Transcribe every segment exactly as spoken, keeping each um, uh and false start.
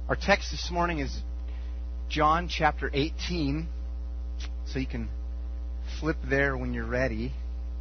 Our text this morning is John chapter eighteen, so you can flip there when you're ready.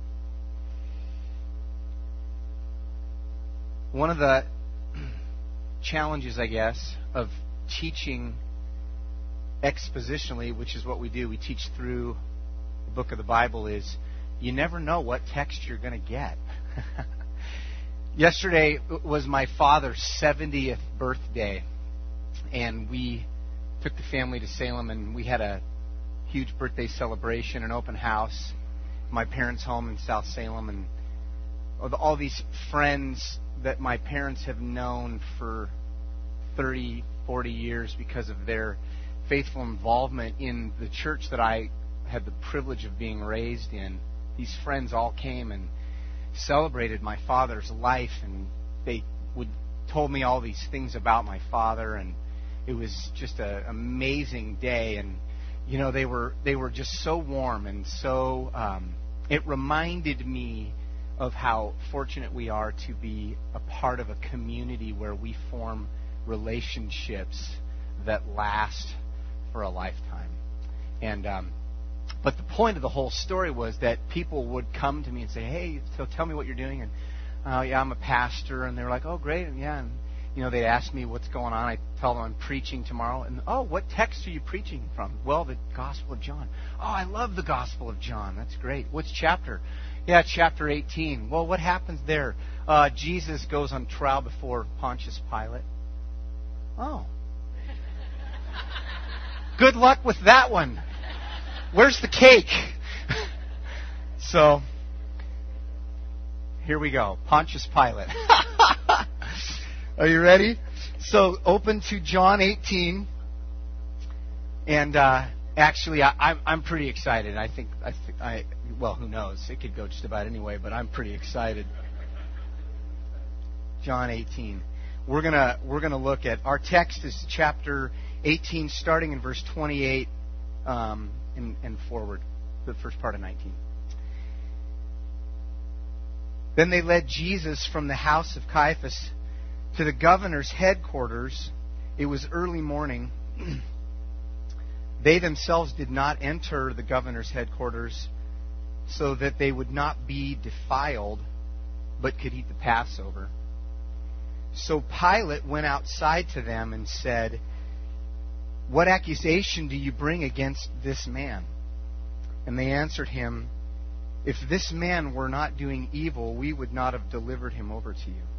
One of the challenges, I guess, of teaching expositionally, which is what we do, we teach through the book of the Bible, is you never know what text you're going to get. Yesterday was my father's seventieth birthday, and we took the family to Salem, and we had a huge birthday celebration, an open house, my parents' home in South Salem, and all these friends that my parents have known for thirty, forty years because of their faithful involvement in the church that I had the privilege of being raised in. These friends all came and celebrated my father's life, and they would told me all these things about my father, and it was just an amazing day. And you know, they were they were just so warm, and so um, it reminded me of how fortunate we are to be a part of a community where we form relationships that last for a lifetime. And um, but the point of the whole story was that people would come to me and say, "Hey, so tell me what you're doing." And uh, yeah, I'm a pastor. And they were like, "Oh, great." And yeah, and you know, they'd ask me what's going on. I tell them I'm preaching tomorrow. And oh, what text are you preaching from? Well, the Gospel of John. Oh, I love the Gospel of John. That's great. What's chapter? Yeah, chapter eighteen. Well, what happens there? Uh, Jesus goes on trial before Pontius Pilate. Oh. Good luck with that one. Where's the cake? So, here we go. Pontius Pilate. Are you ready? So, open to John eighteen. And uh, actually, I, I'm I'm pretty excited. I think I think I well, who knows? It could go just about anyway, but I'm pretty excited. John eighteen. We're gonna we're gonna look at our text is chapter eighteen, starting in verse twenty-eight, um, and, and forward, the first part of nineteen. Then they led Jesus from the house of Caiaphas to the governor's headquarters. It was early morning. They themselves did not enter the governor's headquarters so that they would not be defiled, but could eat the Passover. So Pilate went outside to them and said, "What accusation do you bring against this man?" And they answered him, "If this man were not doing evil, we would not have delivered him over to you."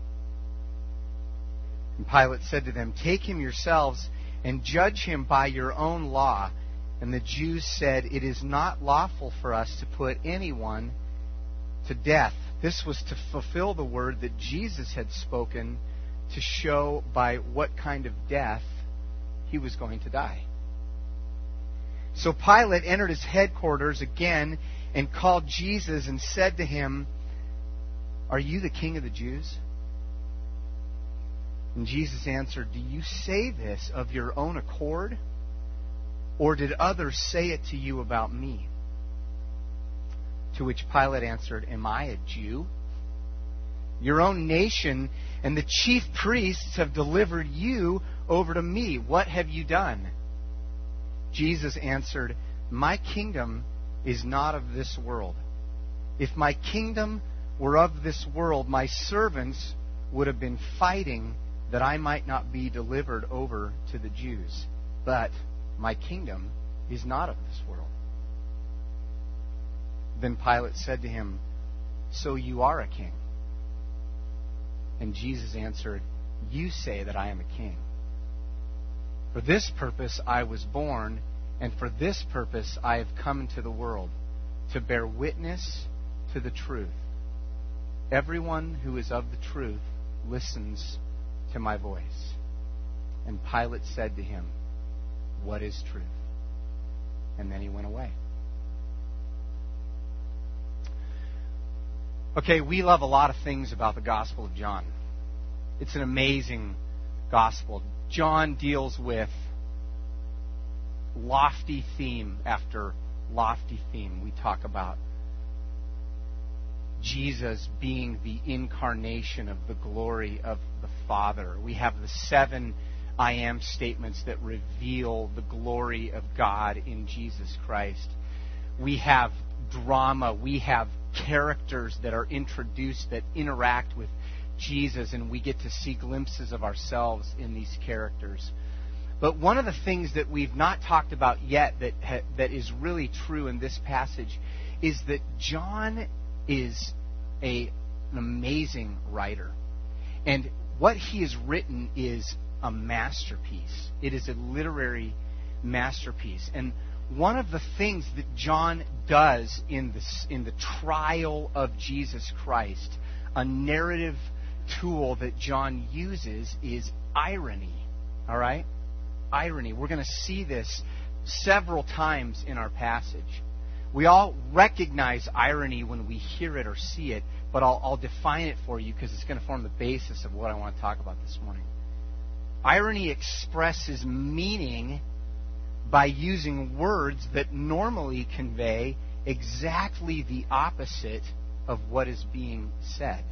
And Pilate said to them, "Take him yourselves and judge him by your own law." And the Jews said, "It is not lawful for us to put anyone to death." This was to fulfill the word that Jesus had spoken, to show by what kind of death he was going to die. So Pilate entered his headquarters again and called Jesus and said to him, "Are you the king of the Jews?" And Jesus answered, "Do you say this of your own accord? Or did others say it to you about me?" To which Pilate answered, "Am I a Jew? Your own nation and the chief priests have delivered you over to me. What have you done?" Jesus answered, "My kingdom is not of this world. If my kingdom were of this world, my servants would have been fighting that I might not be delivered over to the Jews. But my kingdom is not of this world." Then Pilate said to him, "So you are a king?" And Jesus answered, "You say that I am a king. For this purpose I was born, and for this purpose I have come into the world, to bear witness to the truth. Everyone who is of the truth listens to my voice." And Pilate said to him, "What is truth?" And then he went away. Okay, we love a lot of things about the Gospel of John. It's an amazing gospel. John deals with lofty theme after lofty theme. We talk about Jesus being the incarnation of the glory of the Father. We have the seven I am statements that reveal the glory of God in Jesus Christ. We have drama. We have characters that are introduced that interact with Jesus, and we get to see glimpses of ourselves in these characters. But one of the things that we've not talked about yet that ha- that is really true in this passage is that John is a, an amazing writer. And what he has written is a masterpiece. It is a literary masterpiece. And one of the things that John does in this, in the trial of Jesus Christ, a narrative tool that John uses is irony. All right? Irony. We're going to see this several times in our passage. We all recognize irony when we hear it or see it, but I'll, I'll define it for you because it's going to form the basis of what I want to talk about this morning. Irony expresses meaning by using words that normally convey exactly the opposite of what is being said.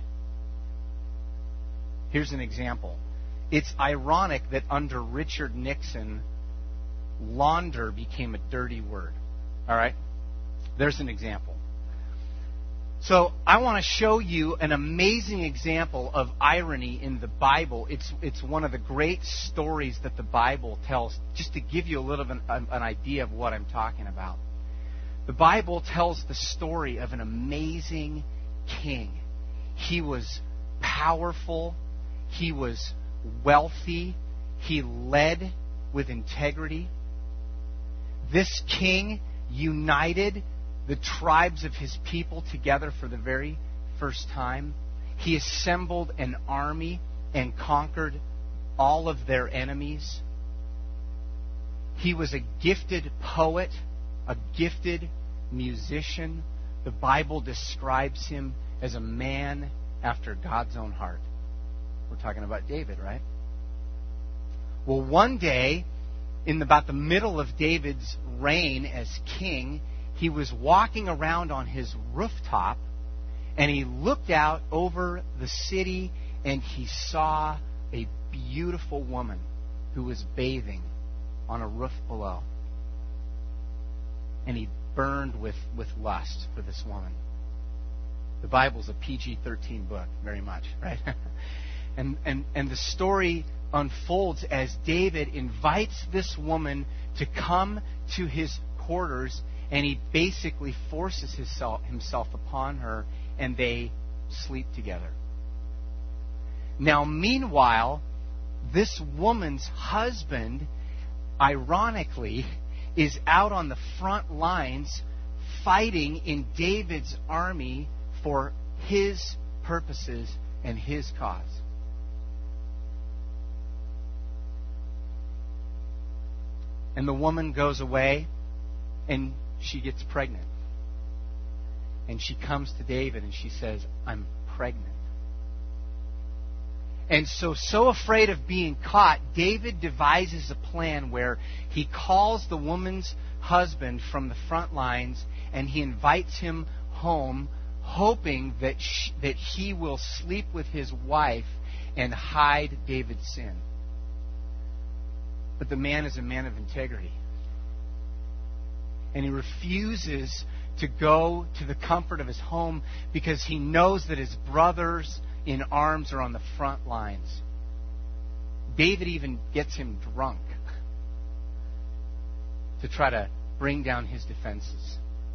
Here's an example. It's ironic that under Richard Nixon, launder became a dirty word. All right? There's an example. So I want to show you an amazing example of irony in the Bible. It's it's one of the great stories that the Bible tells, just to give you a little bit of an, an idea of what I'm talking about. The Bible tells the story of an amazing king. He was powerful. He was wealthy. He led with integrity. This king united the tribes of his people together for the very first time. He assembled an army and conquered all of their enemies. He was a gifted poet, a gifted musician. The Bible describes him as a man after God's own heart. We're talking about David, right? Well, one day, in about the middle of David's reign as king, he was walking around on his rooftop, and he looked out over the city, and he saw a beautiful woman who was bathing on a roof below. And he burned with, with lust for this woman. The Bible's a P G thirteen book, very much, right? and, and, and the story unfolds as David invites this woman to come to his quarters, and he basically forces himself, himself upon her, and they sleep together. Now, meanwhile, this woman's husband, ironically, is out on the front lines fighting in David's army for his purposes and his cause. And the woman goes away, and she gets pregnant. And she comes to David and she says, I'm pregnant. And so, so afraid of being caught, David devises a plan where he calls the woman's husband from the front lines and he invites him home, hoping that she, that he will sleep with his wife and hide David's sin. But the man is a man of integrity. And he refuses to go to the comfort of his home because he knows that his brothers in arms are on the front lines. David even gets him drunk to try to bring down his defenses.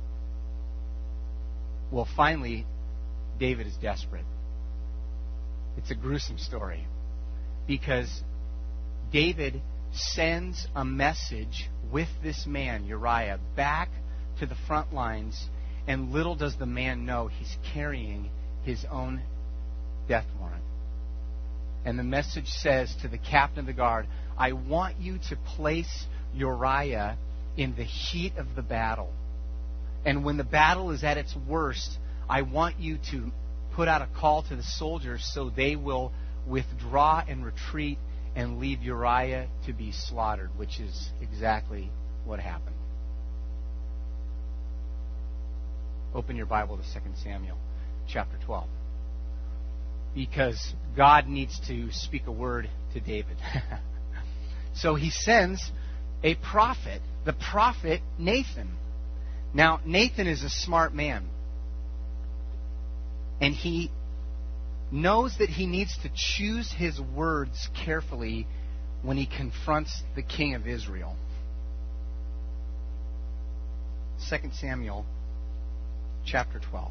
Well, finally, David is desperate. It's a gruesome story because David sends a message with this man, Uriah, back to the front lines, and little does the man know he's carrying his own death warrant. And the message says to the captain of the guard, I want you to place Uriah in the heat of the battle. And when the battle is at its worst, I want you to put out a call to the soldiers so they will withdraw and retreat and leave Uriah to be slaughtered, which is exactly what happened. Open your Bible to Second Samuel chapter twelve. Because God needs to speak a word to David. So he sends a prophet, the prophet Nathan. Now, Nathan is a smart man. And he knows that he needs to choose his words carefully when he confronts the king of Israel. Second Samuel chapter twelve.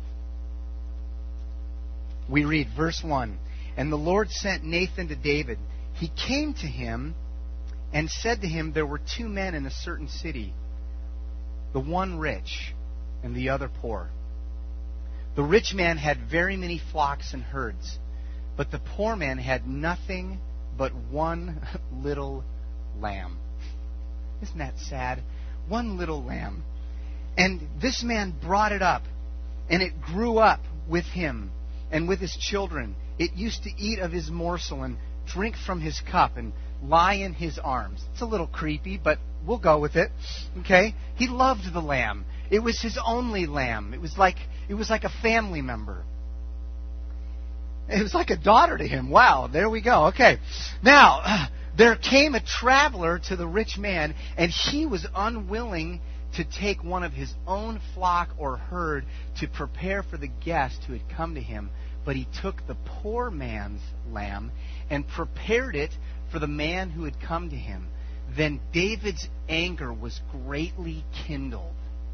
We read verse one. And the Lord sent Nathan to David. He came to him and said to him, there were two men in a certain city, the one rich and the other poor. The rich man had very many flocks and herds, but the poor man had nothing but one little lamb. Isn't that sad? One little lamb. And this man brought it up, and it grew up with him and with his children. It used to eat of his morsel and drink from his cup and lie in his arms. It's a little creepy, but we'll go with it. Okay? He loved the lamb. It was his only lamb. It was like it was like a family member. It was like a daughter to him. Wow, there we go. Okay. Now, there came a traveler to the rich man, and he was unwilling to take one of his own flock or herd to prepare for the guest who had come to him. But he took the poor man's lamb and prepared it for the man who had come to him. Then David's anger was greatly kindled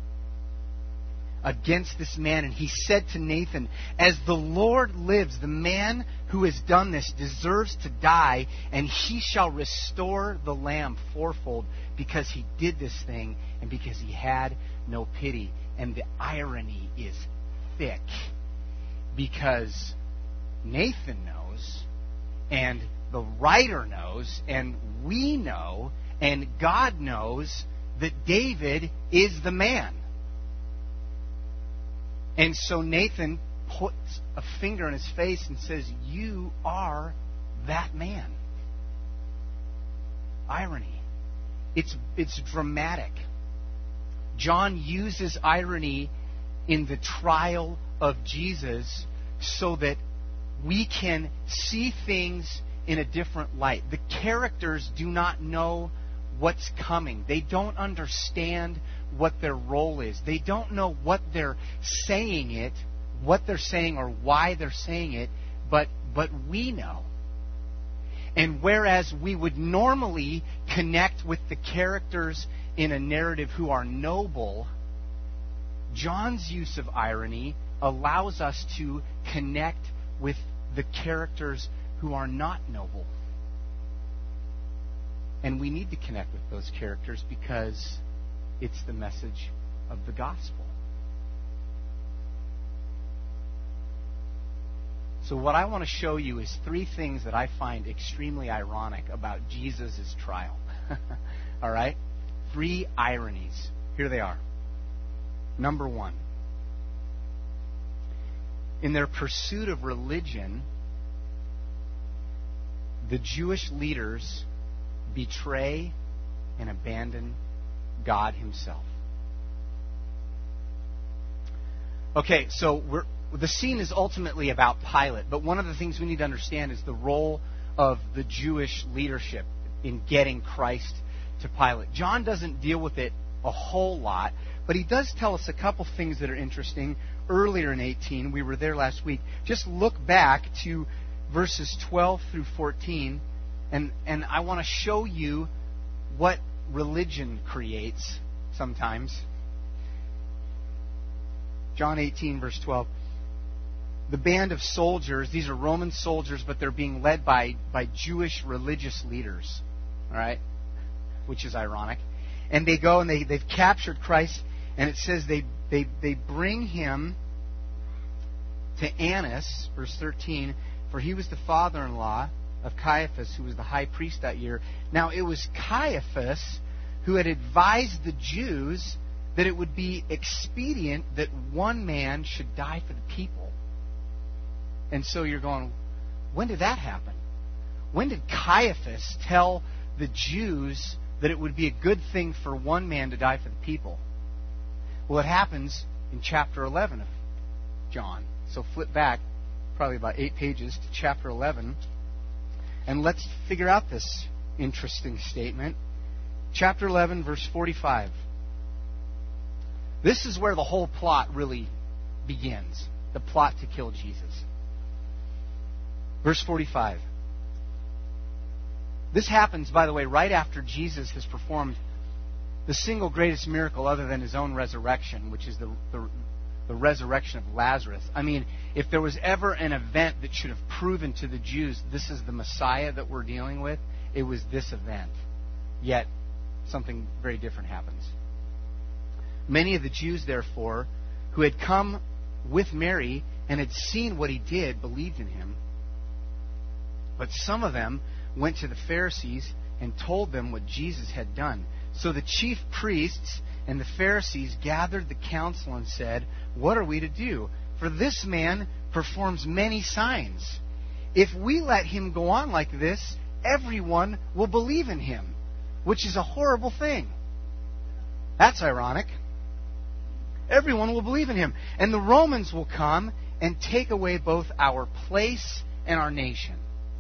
against this man, and he said to Nathan, as the Lord lives, the man who has done this deserves to die, and he shall restore the lamb fourfold, because he did this thing and because he had no pity. And the irony is thick, because Nathan knows, and the writer knows, and we know, and God knows that David is the man. And so Nathan puts a finger in his face and says, you are that man. Irony. It's, it's dramatic. John uses irony in the trial of Jesus so that we can see things in a different light. The characters do not know what's coming. They don't understand what their role is. They don't know what they're saying it, what they're saying or why they're saying it, but but we know. And whereas we would normally connect with the characters in a narrative who are noble, John's use of irony allows us to connect with the characters who are not noble. And we need to connect with those characters because it's the message of the gospel. So what I want to show you is three things that I find extremely ironic about Jesus' trial. All right? Three ironies. Here they are. Number one. In their pursuit of religion, the Jewish leaders betray and abandon God Himself. Okay, so we're, the scene is ultimately about Pilate, but one of the things we need to understand is the role of the Jewish leadership in getting Christ to Pilate. John doesn't deal with it a whole lot, but he does tell us a couple things that are interesting. Earlier in eighteen, we were there last week. Just look back to verses twelve through fourteen, and, and I want to show you what religion creates sometimes. John eighteen, verse twelve. The band of soldiers, these are Roman soldiers, but they're being led by, by Jewish religious leaders. All right? Which is ironic. And they go and they, they've captured Christ, and it says they, they, they bring him to Annas, verse thirteen, for he was the father-in-law of Caiaphas, who was the high priest that year. Now, it was Caiaphas who had advised the Jews that it would be expedient that one man should die for the people. And so you're going, when did that happen? When did Caiaphas tell the Jews that it would be a good thing for one man to die for the people? Well, it happens in chapter eleven of John. So flip back probably about eight pages to chapter eleven. And let's figure out this interesting statement. Chapter eleven, verse forty-five. This is where the whole plot really begins. The plot to kill Jesus. Verse forty-five. This happens, by the way, right after Jesus has performed the single greatest miracle other than his own resurrection, which is the, the, the resurrection of Lazarus. I mean, if there was ever an event that should have proven to the Jews this is the Messiah that we're dealing with, it was this event. Yet, something very different happens. Many of the Jews, therefore, who had come with Mary and had seen what he did, believed in him. But some of them went to the Pharisees and told them what Jesus had done. So the chief priests and the Pharisees gathered the council and said, "What are we to do? For this man performs many signs. If we let him go on like this, everyone will believe in him," which is a horrible thing. That's ironic. Everyone will believe in him. And the Romans will come and take away both our place and our nation.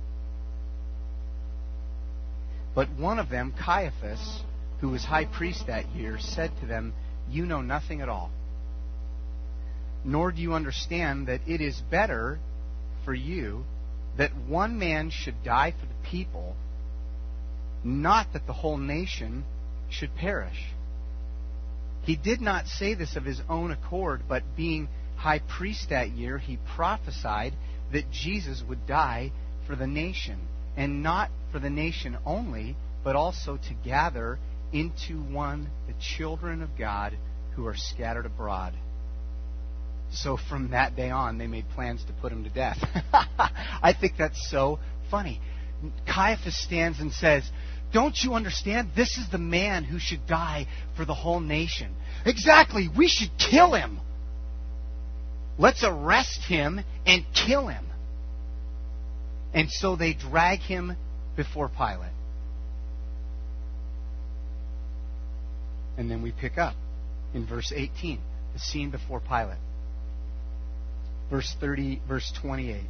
But one of them, Caiaphas, who was high priest that year, said to them, "You know nothing at all. Nor do you understand that it is better for you that one man should die for the people, not that the whole nation should perish." He did not say this of his own accord, but being high priest that year, he prophesied that Jesus would die for the nation, and not for the nation only, but also to gather into one the children of God who are scattered abroad. So from that day on, they made plans to put him to death. I think that's so funny. Caiaphas stands and says, "Don't you understand? This is the man who should die for the whole nation." Exactly. We should kill him. Let's arrest him and kill him. And so they drag him before Pilate. And then we pick up in verse eighteen, the scene before Pilate. Verse thirty, verse twenty-eight.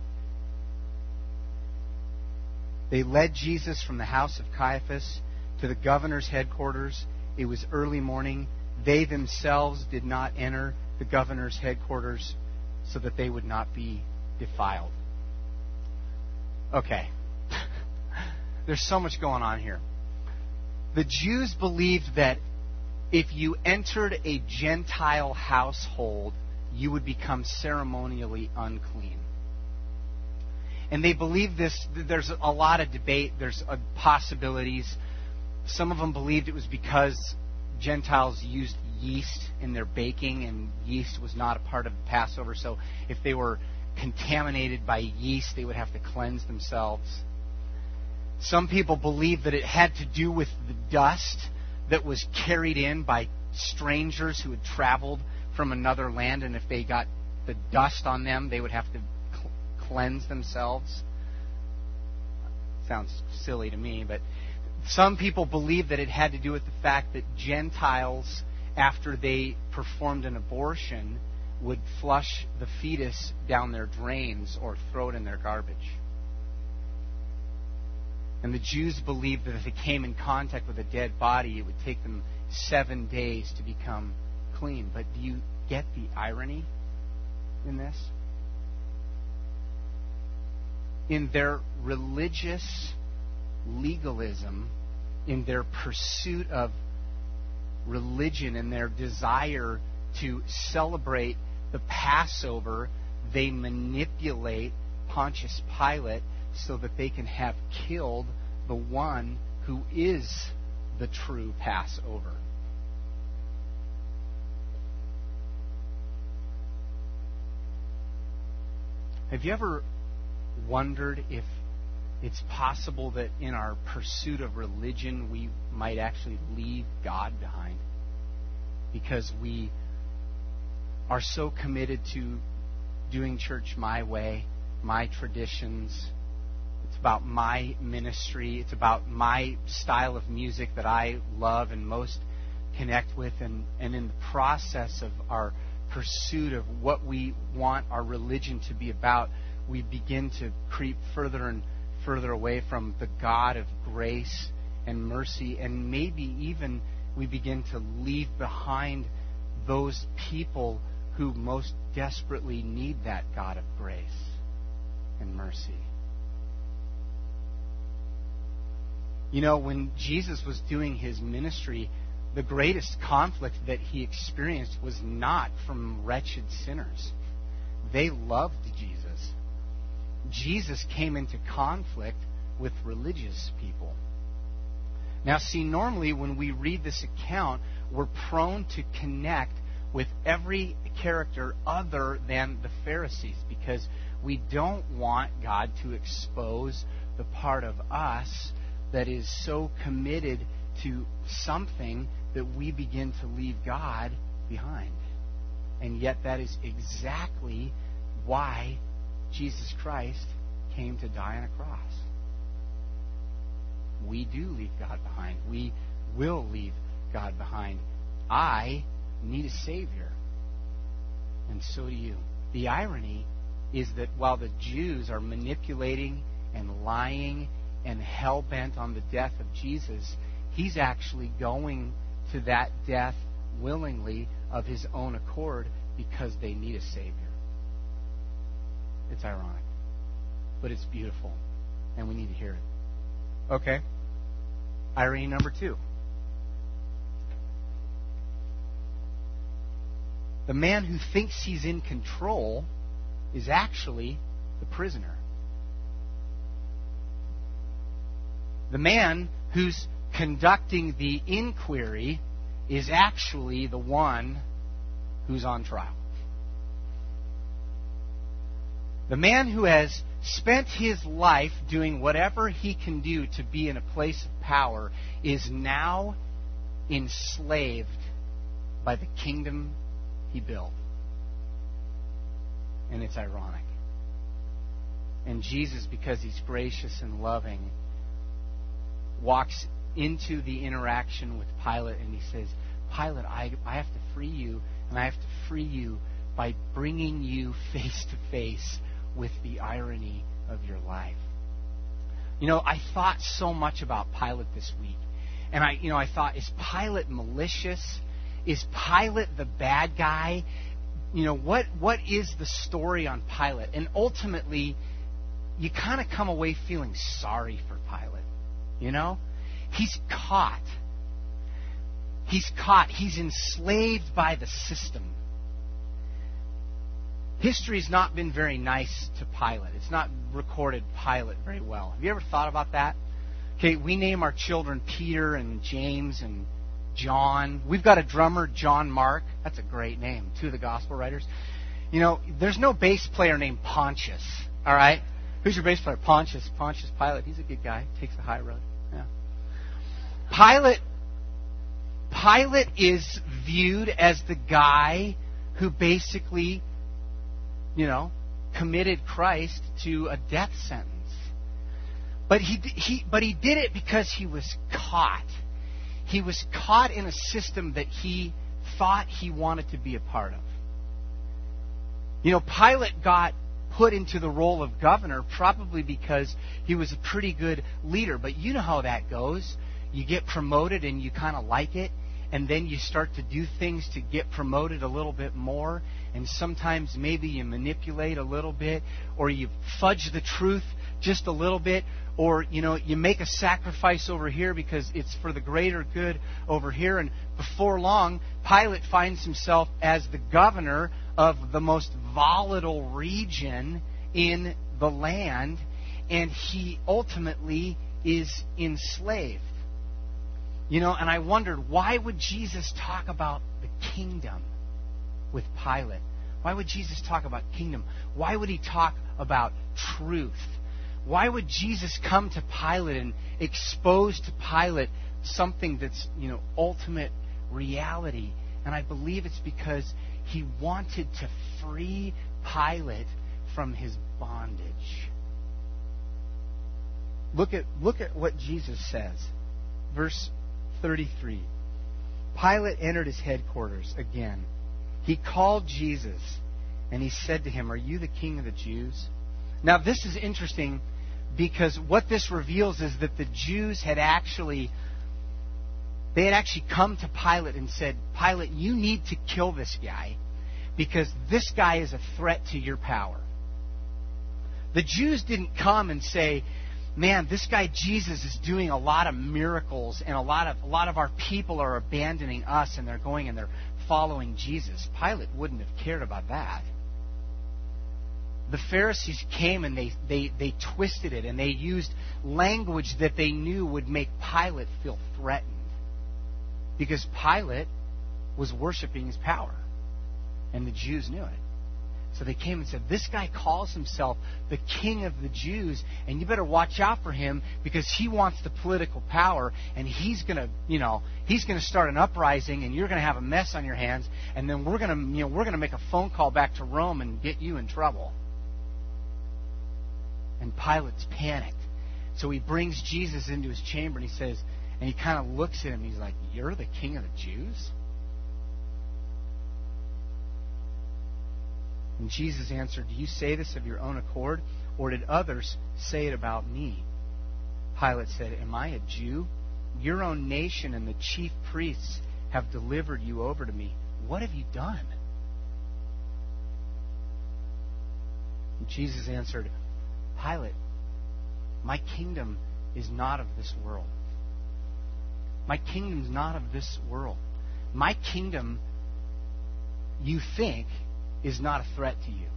They led Jesus from the house of Caiaphas to the governor's headquarters. It was early morning. They themselves did not enter the governor's headquarters so that they would not be defiled. Okay. There's so much going on here. The Jews believed that if you entered a Gentile household, you would become ceremonially unclean. And they believed this. There's a lot of debate. There's possibilities. Some of them believed it was because Gentiles used yeast in their baking, and yeast was not a part of the Passover. So if they were contaminated by yeast, they would have to cleanse themselves. Some people believed that it had to do with the dust that was carried in by strangers who had traveled from another land, and if they got the dust on them, they would have to cl- cleanse themselves. Sounds silly to me, but some people believe that it had to do with the fact that Gentiles, after they performed an abortion, would flush the fetus down their drains or throw it in their garbage. And the Jews believed that if they came in contact with a dead body, it would take them seven days to become clean. But do you get the irony in this? In their religious legalism, in their pursuit of religion, in their desire to celebrate the Passover, they manipulate Pontius Pilate so that they can have killed the one who is the true Passover. Have you ever wondered if it's possible that in our pursuit of religion we might actually leave God behind? Because we are so committed to doing church my way, my traditions. It's about my ministry. It's about my style of music that I love and most connect with. And, and in the process of our pursuit of what we want our religion to be about, we begin to creep further and further away from the God of grace and mercy, and maybe even we begin to leave behind those people who most desperately need that God of grace and mercy. You know, when Jesus was doing his ministry, the greatest conflict that he experienced was not from wretched sinners. They loved Jesus. Jesus came into conflict with religious people. Now, see, normally when we read this account, we're prone to connect with every character other than the Pharisees, because we don't want God to expose the part of us that is so committed to something that we begin to leave God behind. And yet that is exactly why Jesus Christ came to die on a cross. We do leave God behind. We will leave God behind. I need a Savior. And so do you. The irony is that while the Jews are manipulating and lying and hell-bent on the death of Jesus, he's actually going to that death willingly of his own accord because they need a Savior. It's ironic, but it's beautiful, and we need to hear it. Okay. Irony number two. The man who thinks he's in control is actually the prisoner. The man who's conducting the inquiry is actually the one who's on trial. The man who has spent his life doing whatever he can do to be in a place of power is now enslaved by the kingdom he built. And it's ironic. And Jesus, because he's gracious and loving, walks into the interaction with Pilate and he says, Pilate, I, I have to free you, and I have to free you by bringing you face to face with the irony of your life. You know, I thought so much about Pilate this week. And I, you know, I thought, is Pilate malicious? Is Pilate the bad guy? You know, what what is the story on Pilate? And ultimately, you kind of come away feeling sorry for Pilate. You know? He's caught. He's caught. He's enslaved by the system. History's not been very nice to Pilate. It's not recorded Pilate very well. Have you ever thought about that? Okay, we name our children Peter and James and John. We've got a drummer, John Mark. That's a great name. Two of the gospel writers. You know, there's no bass player named Pontius. All right? Who's your bass player? Pontius. Pontius Pilate. He's a good guy. Takes the high road. Yeah. Pilate, Pilate is viewed as the guy who basically, you know, committed Christ to a death sentence. But he, he, but he did it because he was caught. He was caught in a system that he thought he wanted to be a part of. You know, Pilate got put into the role of governor probably because he was a pretty good leader. But you know how that goes. You get promoted and you kind of like it, and then you start to do things to get promoted a little bit more, and sometimes maybe you manipulate a little bit, or you fudge the truth just a little bit, or, you know, you make a sacrifice over here because it's for the greater good over here. And before long, Pilate finds himself as the governor of the most volatile region in the land, and he ultimately is enslaved. You know, and I wondered, why would Jesus talk about the kingdom with Pilate? Why would Jesus talk about kingdom? Why would he talk about truth? Why would Jesus come to Pilate and expose to Pilate something that's, you know, ultimate reality? And I believe it's because he wanted to free Pilate from his bondage. Look at look at what Jesus says. Verse thirty-three. Pilate entered his headquarters again. He called Jesus and he said to him, "Are you the king of the Jews?" Now this is interesting Because what this reveals is that the Jews had actually, they had actually come to Pilate and said, Pilate, you need to kill this guy because this guy is a threat to your power. The Jews didn't come and say, man, this guy Jesus is doing a lot of miracles and a lot of a lot of our people are abandoning us and they're going and they're following Jesus. Pilate wouldn't have cared about that. The Pharisees came and they, they, they twisted it and they used language that they knew would make Pilate feel threatened. Because Pilate was worshiping his power. And the Jews knew it. So they came and said, this guy calls himself the king of the Jews, and you better watch out for him because he wants the political power, and he's going to, you know, he's going to start an uprising, and you're going to have a mess on your hands, and then we're going to, you know, we're going to make a phone call back to Rome and get you in trouble. And Pilate's panicked. So he brings Jesus into his chamber, and he says, and he kind of looks at him, and he's like, you're the king of the Jews? And Jesus answered, do you say this of your own accord, or did others say it about me? Pilate said, am I a Jew? Your own nation and the chief priests have delivered you over to me. What have you done? And Jesus answered, Pilate, my kingdom is not of this world. My kingdom is not of this world. My kingdom, you think, is not a threat to you.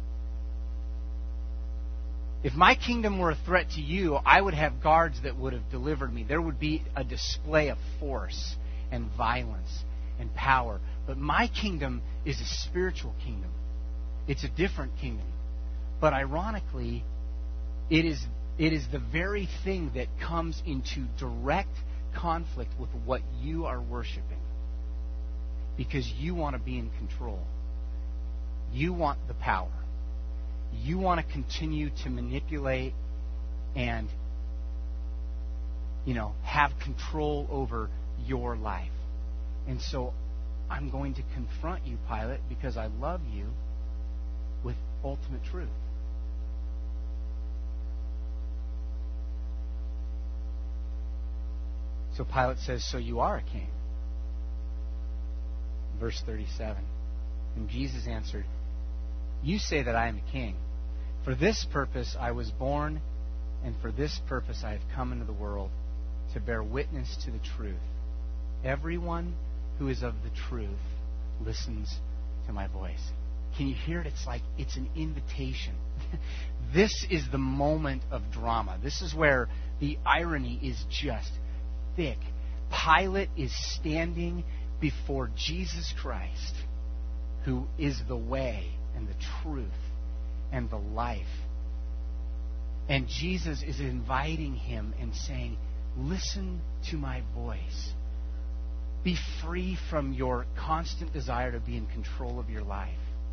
If my kingdom were a threat to you, I would have guards that would have delivered me. There would be a display of force and violence and power. But my kingdom is a spiritual kingdom. It's a different kingdom. But ironically, it is it is the very thing that comes into direct conflict with what you are worshiping. Because you want to be in control. You want the power. You want to continue to manipulate and, you know, have control over your life. And so I'm going to confront you, Pilate, because I love you with ultimate truth. So Pilate says, so you are a king. Verse thirty-seven. And Jesus answered, you say that I am a king. For this purpose I was born, and for this purpose I have come into the world, to bear witness to the truth. Everyone who is of the truth listens to my voice. Can you hear it? It's like it's an invitation. This is the moment of drama. This is where the irony is just thick. Pilate is standing before Jesus Christ, who is the way and the truth and the life. And Jesus is inviting him and saying, listen to my voice. Be free from your constant desire to be in control of your life.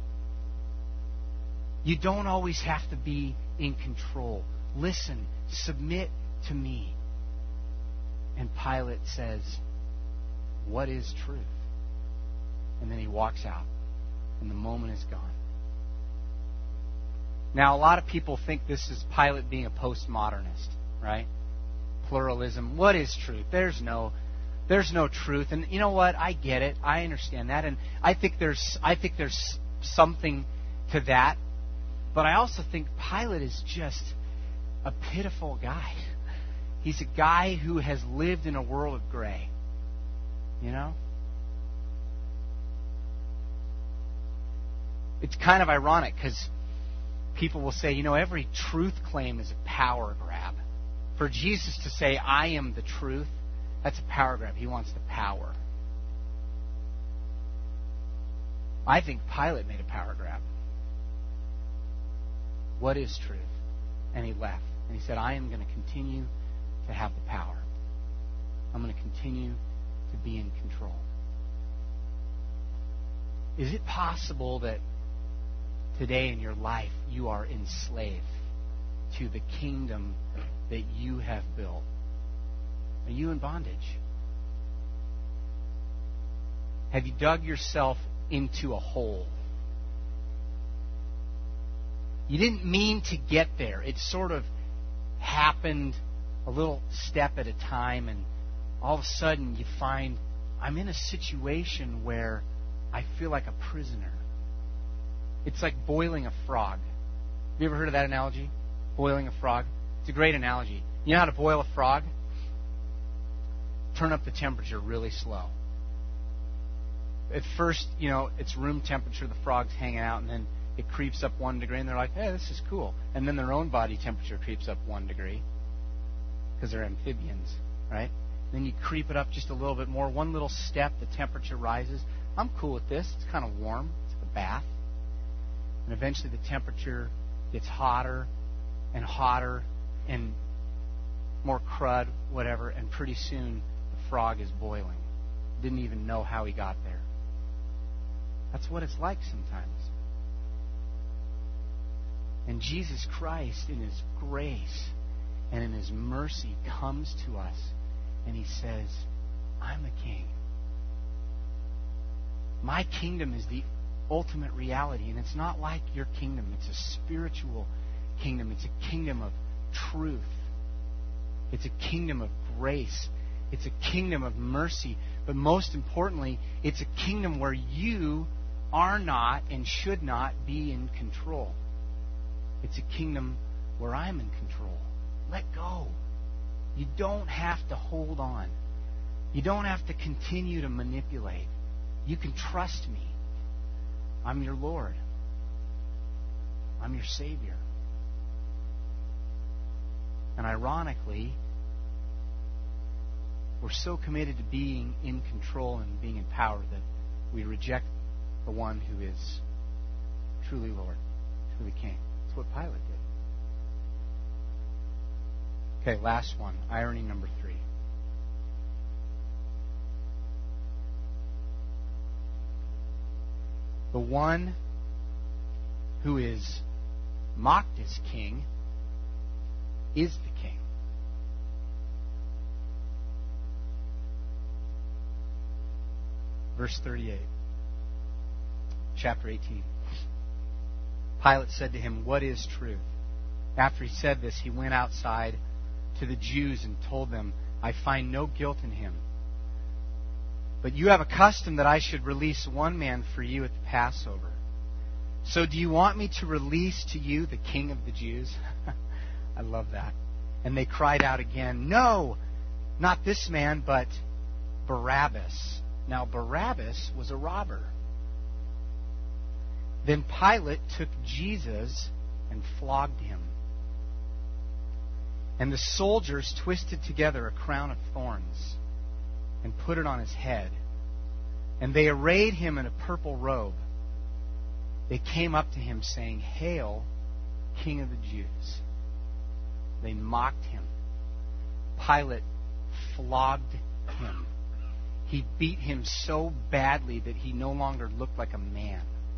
You don't always have to be in control. Listen, submit to me. And Pilate says, what is truth? And then he walks out, and the moment is gone. Now, a lot of people think this is Pilate being a postmodernist, right? Pluralism. What is truth? There's no, there's no truth. And you know what? I get it. I understand that, and I think there's, I think there's something to that. But I also think Pilate is just a pitiful guy. He's a guy who has lived in a world of gray. You know? It's kind of ironic because people will say, you know, every truth claim is a power grab. For Jesus to say, I am the truth, that's a power grab. He wants the power. I think Pilate made a power grab. What is truth? And he left. And he said, I am going to continue to have the power. I'm going to continue to be in control. Is it possible that today in your life you are enslaved to the kingdom that you have built? Are you in bondage? Have you dug yourself into a hole? You didn't mean to get there. It sort of happened a little step at a time, and all of a sudden you find I'm in a situation where I feel like a prisoner. It's like boiling a frog. Have you ever heard of that analogy? Boiling a frog? It's a great analogy. You know how to boil a frog? Turn up the temperature really slow. At first, you know, it's room temperature, the frog's hanging out, and then it creeps up one degree, and they're like, hey, this is cool. And then their own body temperature creeps up one degree, because they're amphibians, right? Then you creep it up just a little bit more. One little step, the temperature rises. I'm cool with this. It's kind of warm. It's like a bath. And eventually the temperature gets hotter and hotter and more crud, whatever, and pretty soon the frog is boiling. Didn't even know how he got there. That's what it's like sometimes. And Jesus Christ, in His grace and in His mercy, comes to us and He says, I'm a king. My kingdom is the ultimate reality, and it's not like your kingdom. It's a spiritual kingdom. It's a kingdom of truth. It's a kingdom of grace. It's a kingdom of mercy. But most importantly, it's a kingdom where you are not and should not be in control. It's a kingdom where I'm in control. Let go. You don't have to hold on. You don't have to continue to manipulate. You can trust me. I'm your Lord. I'm your Savior. And ironically, we're so committed to being in control and being in power that we reject the one who is truly Lord, truly King. That's what Pilate did. Okay, last one. Irony number three. The one who is mocked as king is the king. Verse thirty-eight, chapter eighteen. Pilate said to him, what is truth? After he said this, he went outside to the Jews and told them, I find no guilt in him. But you have a custom that I should release one man for you at the Passover. So do you want me to release to you the King of the Jews? I love that. And they cried out again, no, not this man, but Barabbas. Now Barabbas was a robber. Then Pilate took Jesus and flogged him. And the soldiers twisted together a crown of thorns and put it on his head. And they arrayed him in a purple robe. They came up to him saying, Hail, King of the Jews. They mocked him. Pilate flogged him. He beat him so badly that he no longer looked like a man.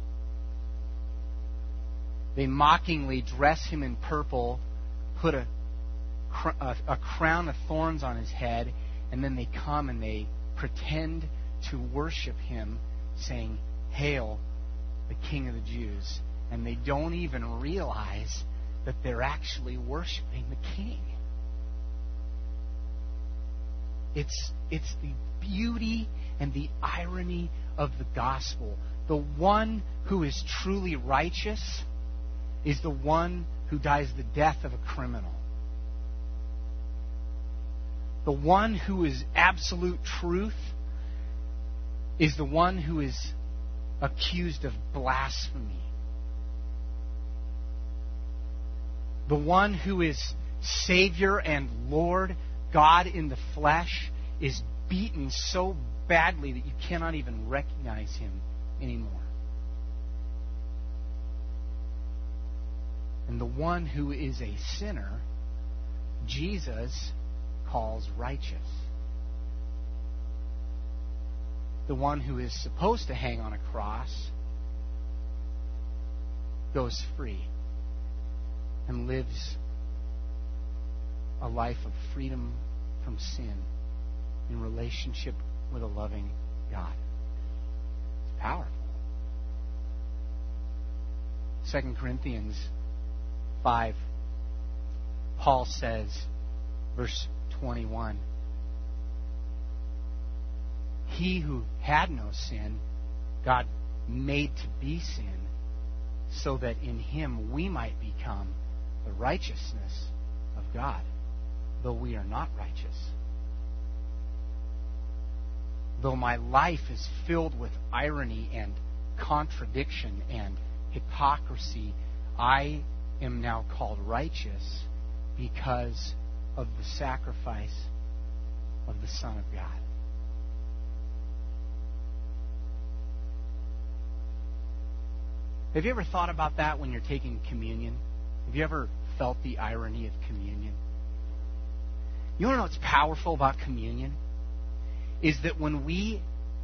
They mockingly dress him in purple, put a, a, a crown of thorns on his head, and then they come and they pretend to worship him, saying, Hail, the King of the Jews. And they don't even realize that they're actually worshiping the King. It's, it's the beauty and the irony of the gospel. The one who is truly righteous is the one who dies the death of a criminal. The one who is absolute truth is the one who is accused of blasphemy. The one who is Savior and Lord, God in the flesh, is beaten so badly that you cannot even recognize him anymore. And the one who is a sinner, Jesus calls righteous. The one who is supposed to hang on a cross goes free and lives a life of freedom from sin in relationship with a loving God. It's powerful. Second Corinthians five Paul says, verse twenty-one, He who had no sin, God made to be sin, so that in Him we might become the righteousness of God, though we are not righteous. Though my life is filled with irony and contradiction and hypocrisy, I am now called righteous because of the sacrifice of the Son of God. Have you ever thought about that when you're taking communion? Have you ever felt the irony of communion? You want to know what's powerful about communion? Is that when we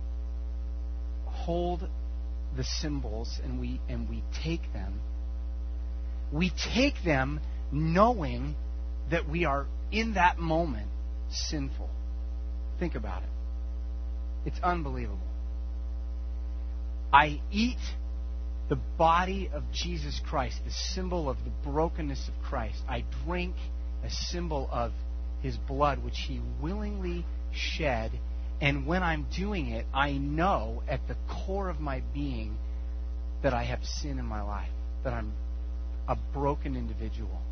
hold the symbols and we and we take them, we take them knowing that we are in that moment sinful. Think about it. It's unbelievable. I eat the body of Jesus Christ, the symbol of the brokenness of Christ. I drink a symbol of His blood, which He willingly shed. And when I'm doing it, I know at the core of my being that I have sin in my life, that I'm a broken individual.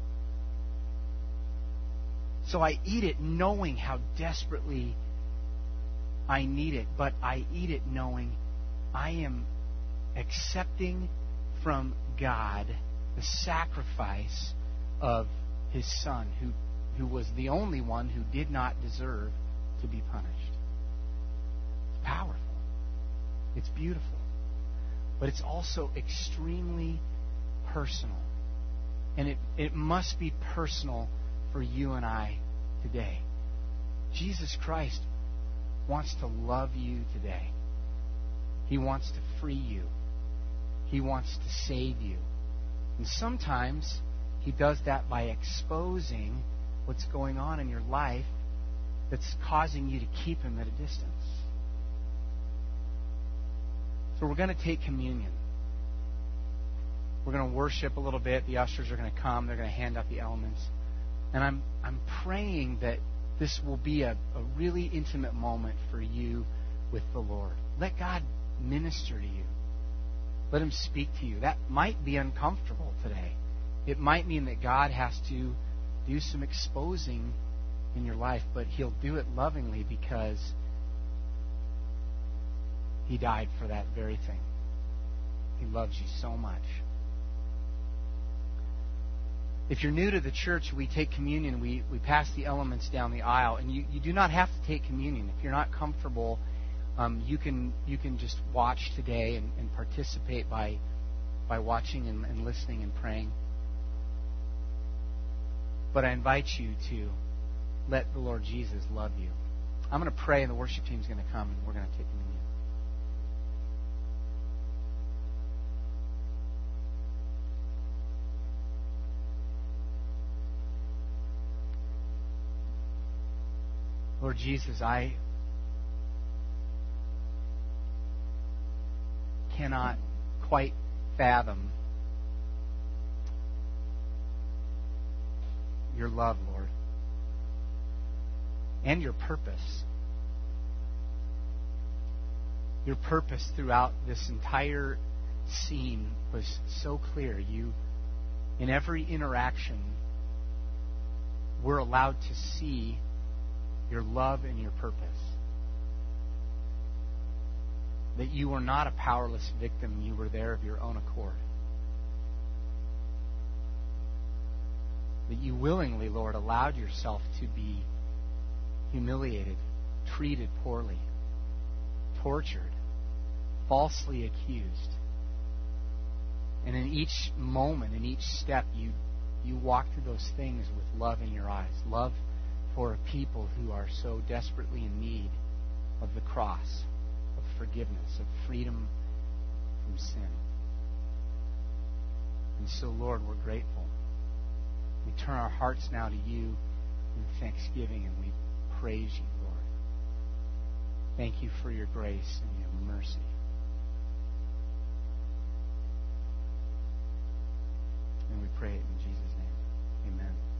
So I eat it knowing how desperately I need it, but I eat it knowing I am accepting from God the sacrifice of His Son, who, who was the only one who did not deserve to be punished. It's powerful. It's beautiful. But it's also extremely personal. And it, it must be personal for you and I today. Jesus Christ wants to love you today. He wants to free you. He wants to save you. And sometimes He does that by exposing what's going on in your life that's causing you to keep Him at a distance. So we're going to take communion. We're going to worship a little bit. The ushers are going to come. They're going to hand out the elements. And I'm I'm praying that this will be a, a really intimate moment for you with the Lord. Let God minister to you. Let Him speak to you. That might be uncomfortable today. It might mean that God has to do some exposing in your life, but He'll do it lovingly because He died for that very thing. He loves you so much. If you're new to the church, we take communion, we, we pass the elements down the aisle, and you, you do not have to take communion. If you're not comfortable, um, you can you can just watch today and, and participate by by watching and, and listening and praying. But I invite you to let the Lord Jesus love you. I'm going to pray, and the worship team's going to come, and we're going to take communion. Lord Jesus, I cannot quite fathom your love, Lord, and your purpose. Your purpose throughout this entire scene was so clear. You, in every interaction, we're allowed to see your love and your purpose. That you were not a powerless victim, you were there of your own accord. That you willingly, Lord, allowed yourself to be humiliated, treated poorly, tortured, falsely accused. And in each moment, in each step, you you walk through those things with love in your eyes. Love for people who are so desperately in need of the cross, of forgiveness, of freedom from sin. And so, Lord, we're grateful. We turn our hearts now to you in thanksgiving, and we praise you, Lord. Thank you for your grace and your mercy. And we pray it in Jesus' name. Amen.